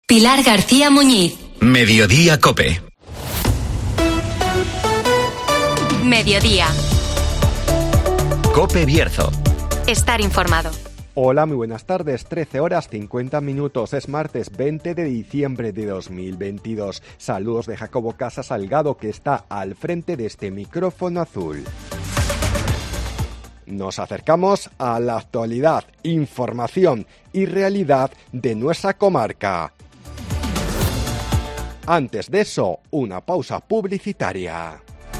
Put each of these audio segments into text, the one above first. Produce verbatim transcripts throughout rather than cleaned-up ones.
Pilar García Muñiz. Mediodía COPE. Mediodía. COPE Bierzo. Estar informado. Hola, muy buenas tardes, trece horas cincuenta minutos, es martes veinte de diciembre de dos mil veintidós. Saludos de Jacobo Casa Salgado, que está al frente de este micrófono azul. Nos acercamos a la actualidad, información y realidad de nuestra comarca. Antes de eso, una pausa publicitaria.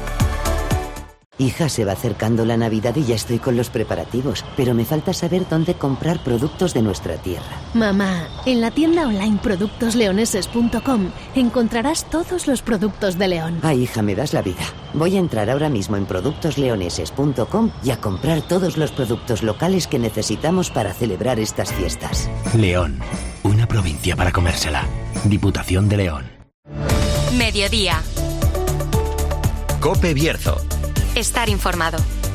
Hija, se va acercando la Navidad y ya estoy con los preparativos, pero me falta saber dónde comprar productos de nuestra tierra. Mamá, en la tienda online productos leoneses punto com encontrarás todos los productos de León. Ay, hija, me das la vida. Voy a entrar ahora mismo en productos leoneses punto com y a comprar todos los productos locales que necesitamos para celebrar estas fiestas. León, una provincia para comérsela. Diputación de León. Mediodía. COPE Bierzo. Estar informado.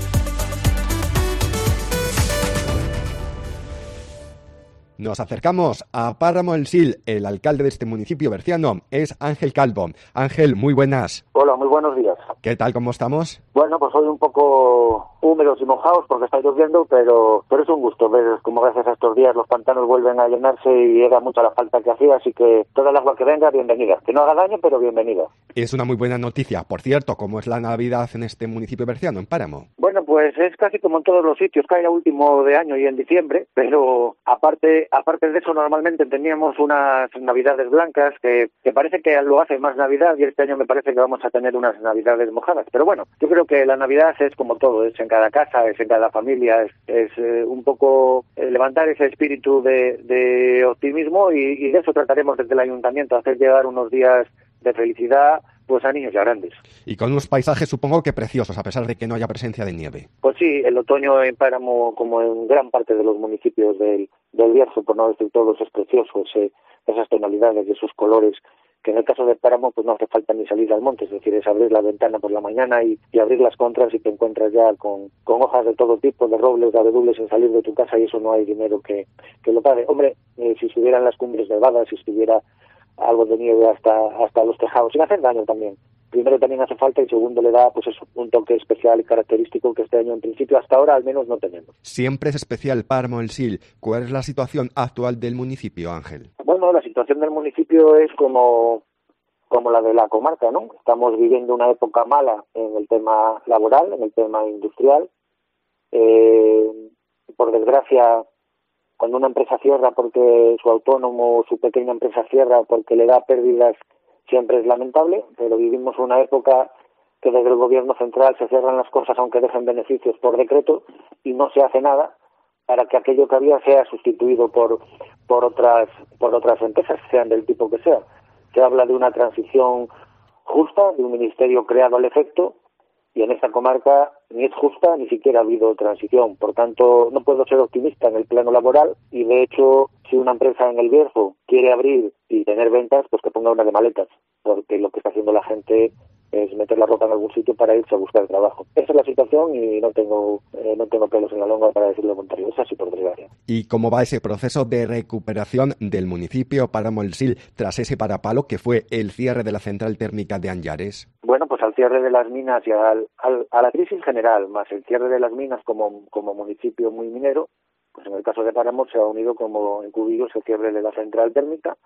Nos acercamos a Páramo del Sil. El alcalde de este municipio berciano es Ángel Calvo. Ángel, muy buenas. Hola, muy buenos días. ¿Qué tal, cómo estamos? Bueno, pues hoy un poco húmedos y mojados porque está lloviendo, pero, pero es un gusto ver cómo gracias a estos días los pantanos vuelven a llenarse y era mucha la falta que hacía, así que toda el agua que venga, bienvenida. Que no haga daño, pero bienvenida. Es una muy buena noticia. Por cierto, ¿cómo es la Navidad en este municipio berciano, en Páramo? Bueno, pues es casi como en todos los sitios, cae a último de año y en diciembre, pero aparte aparte de eso normalmente teníamos unas Navidades blancas que, que parece que lo hace más Navidad y este año me parece que vamos a tener unas Navidades mojadas. Pero bueno, yo creo que la Navidad es como todo, es en cada casa, es en cada familia, es, es eh, un poco eh, levantar ese espíritu de, de optimismo y, y de eso trataremos desde el ayuntamiento, hacer llegar unos días de felicidad pues a niños y a grandes. Y con unos paisajes supongo que preciosos, a pesar de que no haya presencia de nieve. Pues sí, el otoño en Páramo, como en gran parte de los municipios del, del Bierzo, por no decir todos, es precioso, ese, esas tonalidades de sus colores, que en el caso de Páramo pues no hace falta ni salir al monte, es decir, es abrir la ventana por la mañana y, y abrir las contras y te encuentras ya con, con hojas de todo tipo, de robles, de abedules sin salir de tu casa y eso no hay dinero que, que lo pague. Hombre, eh, si estuvieran las cumbres nevadas, si estuviera algo de nieve hasta hasta los tejados, sin hacer daño también. Primero también hace falta y segundo le da pues eso, un toque especial y característico que este año en principio hasta ahora al menos no tenemos. Siempre es especial Páramo del Sil. ¿Cuál es la situación actual del municipio, Ángel? Bueno, la situación del municipio es como como la de la comarca, ¿no? Estamos viviendo una época mala en el tema laboral, en el tema industrial. Eh, por desgracia, cuando una empresa cierra porque su autónomo o su pequeña empresa cierra porque le da pérdidas, siempre es lamentable, pero vivimos una época que desde el gobierno central se cierran las cosas aunque dejen beneficios por decreto y no se hace nada para que aquello que había sea sustituido por por otras por otras empresas, sean del tipo que sea. Se habla de una transición justa, de un ministerio creado al efecto, y en esta comarca ni es justa ni siquiera ha habido transición. Por tanto, no puedo ser optimista en el plano laboral y, de hecho, si una empresa en el Bierzo quiere abrir y tener ventas, pues que ponga una de maletas, porque lo que está haciendo la gente es meter la ropa en algún sitio para irse a buscar trabajo. Esa es la situación y no tengo eh, no tengo pelos en la lengua para decir lo contrario. Es así, por desgracia. ¿Y cómo va ese proceso de recuperación del municipio Páramo del Sil tras ese parapalo que fue el cierre de la central térmica de Anllares? Bueno, pues al cierre de las minas y al, al, a la crisis general, más el cierre de las minas como, como municipio muy minero, pues en el caso de Páramo se ha unido como incluido ese cierre de la central térmica,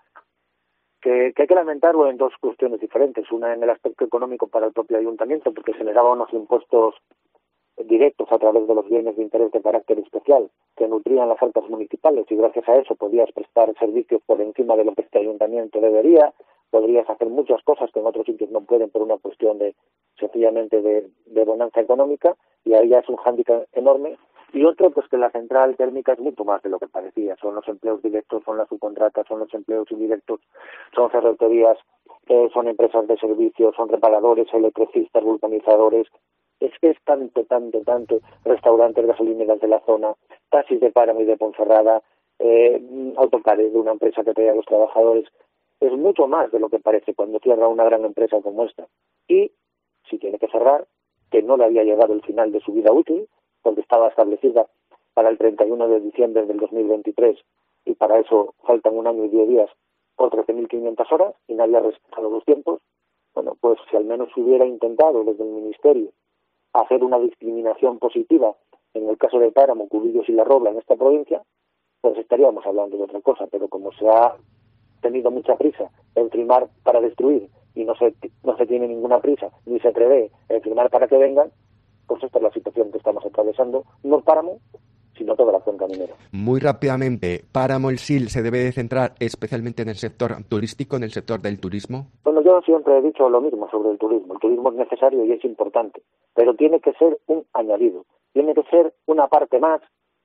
que, que hay que lamentarlo en dos cuestiones diferentes. Una en el aspecto económico para el propio ayuntamiento, porque generaba unos impuestos directos a través de los bienes de interés de carácter especial que nutrían las arcas municipales y gracias a eso podías prestar servicios por encima de lo que este ayuntamiento debería, podrías hacer muchas cosas que en otros sitios no pueden por una cuestión de sencillamente de, de bonanza económica y ahí ya es un hándicap enorme. Y otro, pues que la central térmica es mucho más de lo que parecía. Son los empleos directos, son las subcontratas, son los empleos indirectos, son ferreterías, eh, son empresas de servicios, son reparadores, electricistas, vulcanizadores. Es que es tanto, tanto, tanto, restaurantes, gasolineras de la zona, taxis de Páramo y de Ponferrada, eh, autocares de una empresa que trae a los trabajadores. Es mucho más de lo que parece cuando cierra una gran empresa como esta. Y si tiene que cerrar, que no le había llegado el final de su vida útil, porque estaba establecida para el treinta y uno de diciembre del dos mil veintitrés y para eso faltan un año y diez días o trece mil quinientas horas y nadie ha respetado los tiempos. Bueno, pues si al menos se hubiera intentado desde el Ministerio hacer una discriminación positiva en el caso de Páramo, Cubillos y La Robla en esta provincia, pues estaríamos hablando de otra cosa, pero como se ha tenido mucha prisa en firmar para destruir y no se no se tiene ninguna prisa ni se prevé en firmar para que vengan, pues esta es la situación que estamos atravesando, no el Páramo, sino toda la cuenca minera. Muy rápidamente, ¿Páramo El Sil se debe de centrar especialmente en el sector turístico, en el sector del turismo? Bueno, yo siempre he dicho lo mismo sobre el turismo. El turismo es necesario y es importante, pero tiene que ser un añadido, tiene que ser una parte más,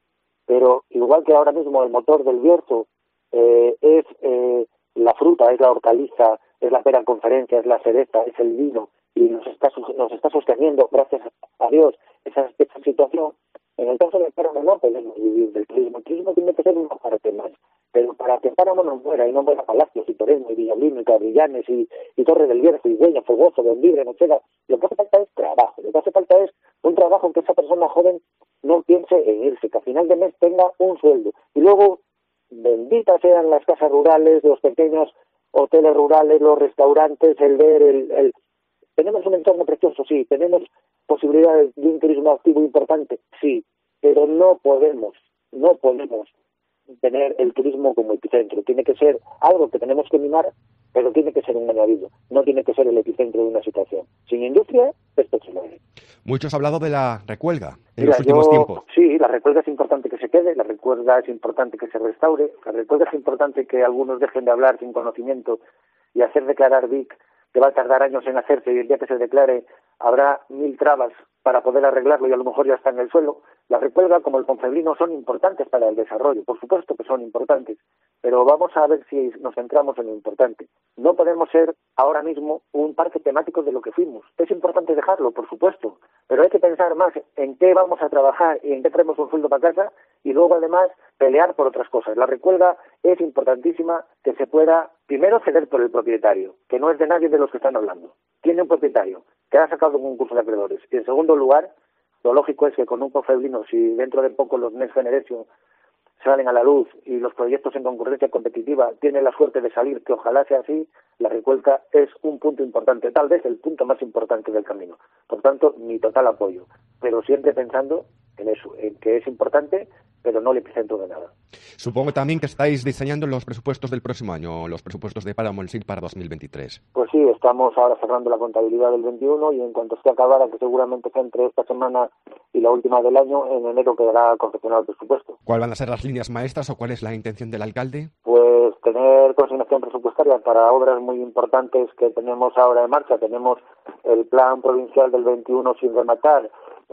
pero igual que ahora mismo el motor del Bierzo eh, es eh, la fruta, es la hortaliza, es la pera en conferencia, es la cereza, es el vino, y nos está, nos está sosteniendo, gracias a Dios, esa, esa situación. En el caso del Páramo no podemos vivir del turismo. El turismo tiene que ser una parte más. Pero para que Páramo no muera, y no muera Palacios, y Torremo, y Villablino, y Cabrillanes, y, y Torre del Bierzo, y Dueña, Fogoso, Benvibre, Nochega, lo que hace falta es trabajo. Lo que hace falta es un trabajo en que esa persona joven no piense en irse, que a final de mes tenga un sueldo. Y luego, benditas sean las casas rurales, los pequeños hoteles rurales, los restaurantes, el ver, el... el... Tenemos un entorno precioso, sí. Tenemos posibilidades de un turismo activo importante, sí. Pero no podemos, no podemos tener el turismo como epicentro. Tiene que ser algo que tenemos que mimar, pero tiene que ser un añadido. No tiene que ser el epicentro de una situación. Sin industria, esto se muere. Muchos han hablado de la recuelga en Mira, los últimos yo, tiempos. Sí, la recuelga es importante que se quede, la recuelga es importante que se restaure, la recuelga es importante que algunos dejen de hablar sin conocimiento y hacer declarar Vic, que va a tardar años en hacerse, y el día que se declare habrá mil trabas para poder arreglarlo y a lo mejor ya está en el suelo. La recuelga, como el Ponferrino, son importantes para el desarrollo, por supuesto que son importantes, pero vamos a ver si nos centramos en lo importante. No podemos ser ahora mismo un parque temático de lo que fuimos. Es importante dejarlo, por supuesto, pero hay que pensar más en qué vamos a trabajar y en qué traemos un sueldo para casa, y luego además pelear por otras cosas. La recuelga es importantísima que se pueda primero ceder por el propietario, que no es de nadie de los que están hablando. Tiene un propietario que ha sacado un concurso de acreedores. Y en segundo lugar, lo lógico es que con un Ponferrino, si dentro de poco los Next Generation salen a la luz y los proyectos en concurrencia competitiva tienen la suerte de salir, que ojalá sea así, la recuelga es un punto importante, tal vez el punto más importante del camino. Por tanto, mi total apoyo, pero siempre pensando en eso, en que es importante, pero no el epicentro de nada. Supongo también que estáis diseñando los presupuestos del próximo año, los presupuestos de Páramo El Sil para dos mil veintitrés. Pues sí, estamos ahora cerrando la contabilidad del veintiuno y en cuanto esté acabada, que seguramente sea entre esta semana y la última del año, en enero quedará confeccionado el presupuesto. ¿Cuáles van a ser las líneas maestras o cuál es la intención del alcalde? Pues tener consignación presupuestaria para obras muy importantes que tenemos ahora en marcha. Tenemos el plan provincial del veintiuno sin rematar,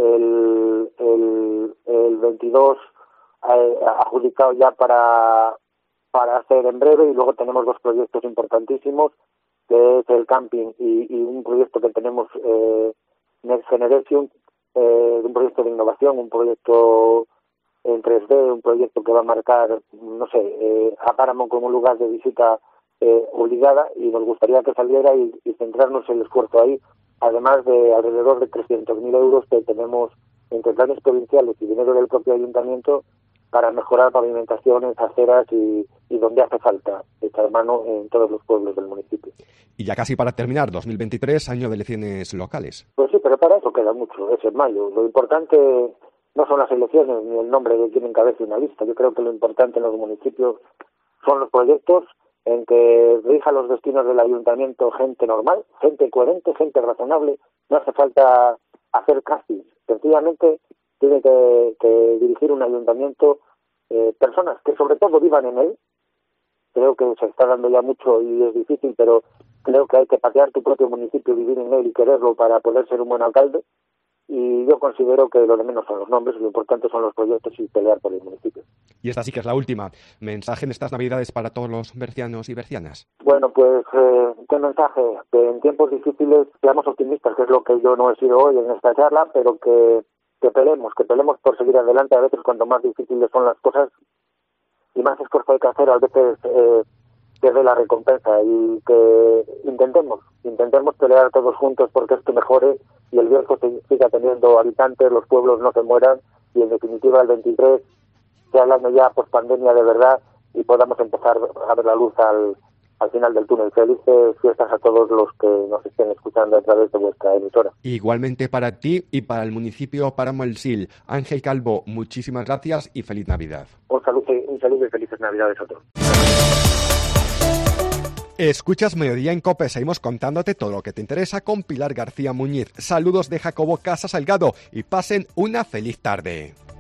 el, el, el veintidós eh, adjudicado ya para, para hacer en breve, y luego tenemos dos proyectos importantísimos, que es el camping y, y un proyecto que tenemos eh, Next Generation, eh, un proyecto de innovación, un proyecto en tres D, un proyecto que va a marcar, no sé, eh, a Páramo como un lugar de visita eh, obligada, y nos gustaría que saliera y, y centrarnos el esfuerzo ahí, además de alrededor de trescientos mil euros que tenemos entre planes provinciales y dinero del propio ayuntamiento para mejorar pavimentaciones, aceras y, y donde hace falta echar mano en todos los pueblos del municipio. Y ya casi para terminar, dos mil veintitrés, año de elecciones locales. Pues sí, pero para eso queda mucho, es en mayo. Lo importante no son las elecciones ni el nombre de quien encabece una lista. Yo creo que lo importante en los municipios son los proyectos en que rija los destinos del ayuntamiento gente normal, gente coherente, gente razonable. No hace falta hacer castings. Sencillamente tiene que, que dirigir un ayuntamiento eh, personas que sobre todo vivan en él. Creo que se está dando ya mucho y es difícil, pero creo que hay que patear tu propio municipio, vivir en él y quererlo para poder ser un buen alcalde. Y yo considero que lo de menos son los nombres, lo importante son los proyectos y pelear por el municipio. Y esta sí que es la última. ¿Mensaje en estas Navidades para todos los bercianos y bercianas? Bueno, pues, eh, ¿qué mensaje? Que en tiempos difíciles seamos optimistas, que es lo que yo no he sido hoy en esta charla, pero que, que pelemos, que pelemos por seguir adelante. A veces cuanto más difíciles son las cosas y más esfuerzo hay que hacer, a veces eh, pierde la recompensa, y que intentemos, intentemos pelear todos juntos porque esto mejore y el Bierzo siga teniendo habitantes, los pueblos no se mueran y en definitiva el veintitrés sea el año ya post pandemia de verdad y podamos empezar a ver la luz al, al final del túnel. Felices fiestas a todos los que nos estén escuchando a través de vuestra emisora. Igualmente para ti y para el municipio Páramo El Sil. Ángel Calvo, muchísimas gracias y feliz Navidad. Un saludo, un saludo y felices Navidades a todos. Escuchas Mediodía en COPE, seguimos contándote todo lo que te interesa con Pilar García Muñiz. Saludos de Jacobo Casa Salgado y pasen una feliz tarde.